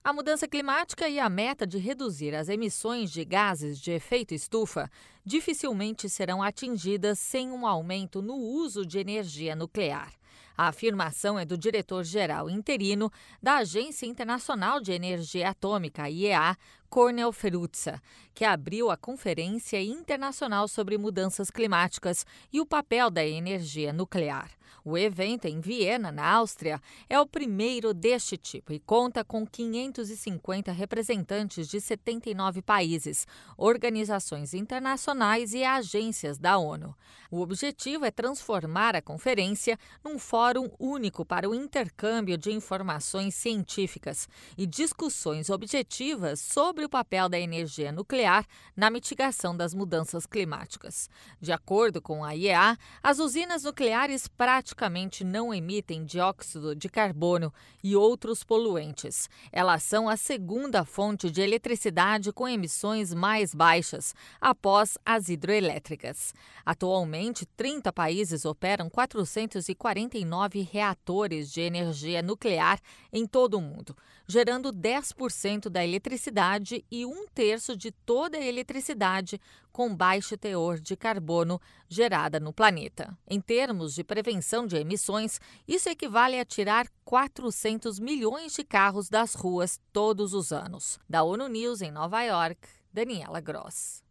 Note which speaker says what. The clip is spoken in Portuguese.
Speaker 1: A mudança climática e a meta de reduzir as emissões de gases de efeito estufa dificilmente serão atingidas sem um aumento no uso de energia nuclear. A afirmação é do diretor-geral interino da Agência Internacional de Energia Atômica, IEA, Cornel Ferruza, que abriu a Conferência Internacional sobre Mudanças Climáticas e o Papel da Energia Nuclear. O evento, em Viena, na Áustria, é o primeiro deste tipo e conta com 550 representantes de 79 países, organizações internacionais e agências da ONU. O objetivo é transformar a conferência num fórum único para o intercâmbio de informações científicas e discussões objetivas sobre o papel da energia nuclear na mitigação das mudanças climáticas. De acordo com a IEA, as usinas nucleares praticamente não emitem dióxido de carbono e outros poluentes. Elas são a segunda fonte de eletricidade com emissões mais baixas, após as hidroelétricas. Atualmente, 30 países operam 449 reatores de energia nuclear em todo o mundo, gerando 10% da eletricidade e 1/3 de toda a eletricidade com baixo teor de carbono gerada no planeta. Em termos de prevenção de emissões, isso equivale a tirar 400 milhões de carros das ruas todos os anos. Da ONU News em Nova York, Daniela Gross.